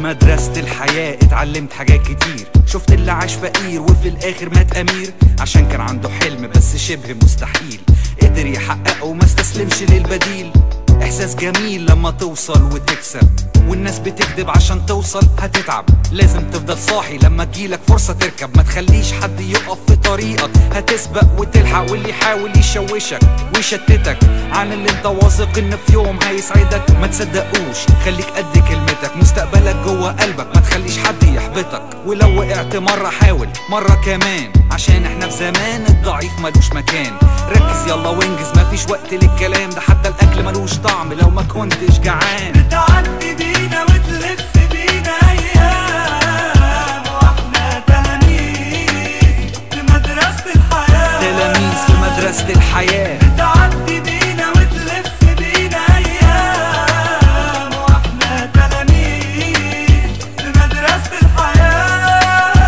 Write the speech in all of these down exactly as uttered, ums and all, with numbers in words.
مدرسة الحياة اتعلمت حاجات كتير، شفت اللي عاش فقير وفي الاخر مات امير، عشان كان عنده حلم بس شبه مستحيل قدر يحققه وما استسلمش للبديل. احساس جميل لما توصل وتكسب، والناس بتكذب عشان توصل هتتعب، لازم تفضل صاحي لما تجيلك فرصة تركب، ما تخليش حد يقف في طريقك، هتسبق وتلحق، واللي يحاول يشوشك ويشتتك عن اللي انت واثق ان في يوم هيسعدك ما تصدقوش، خليك قد كلمتك، مستقبلك جوه قلبك، ما تخليش حد يحبطك، ولو وقعت مرة حاول مرة كمان، عشان احنا في زمان الضعيف ملوش مكان. ركز يلا وانجز، مفيش وقت للكلام ده، حتى الاكل ملوش طعم لو ما كنتش جعان. بتعدي بينا وتلف بينا ايام، واحنا تلاميذ في مدرسة الحياة، تلاميذ في مدرسة الحياة. بتعدي بينا وتلف بينا ايام، واحنا تلاميذ في مدرسة الحياة.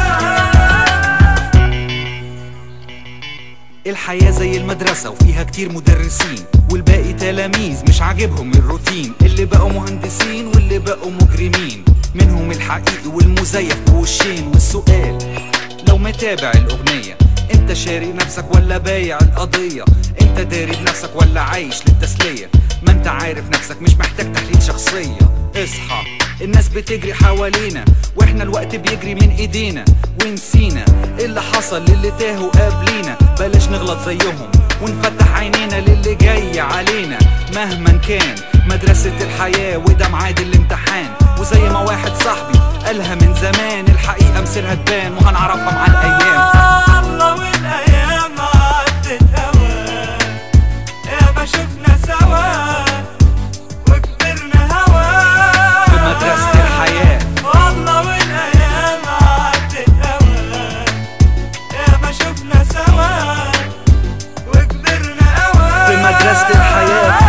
الحياة زي المدرسة وفيها كتير مدرسين، والباقي تلاميذ مش عاجبهم الروتين، اللي بقوا مهندسين واللي بقوا مجرمين، منهم الحقيقي والمزيف بوشين. والسؤال لو متابع الأغنية، انت شاري نفسك ولا بايع القضية؟ انت داري بنفسك ولا عايش للتسلية؟ ما انت عارف نفسك مش محتاج تحليل شخصية. اصحى، الناس بتجري حوالينا واحنا الوقت بيجري من ايدينا، ونسينا اللي حصل للي تاهوا قبلينا، بلاش نغلط زيهم ونفتح عينينا للي جاي علينا. مهما كان مدرسة الحياة وده ميعاد الامتحان، وزي ما واحد صاحبي قالها من زمان، الحقيقة مصيرها تبان وهنعرفها مع الأيام. الله والايام عدت هوا، يا ما شفنا سوا وكبرنا هوا في مدرسة الحياة. الله والايام عدت هوا، يا ما شفنا سوا وكبرنا هوا في مدرسة الحياة.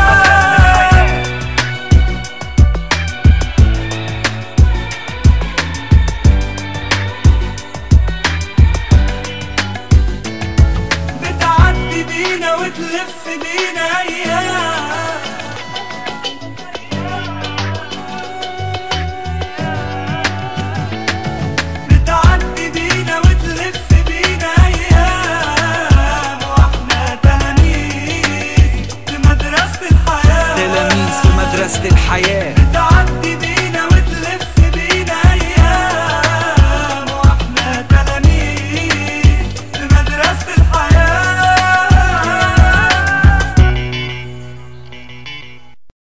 بتعدي بينا وتلف بينا ايام،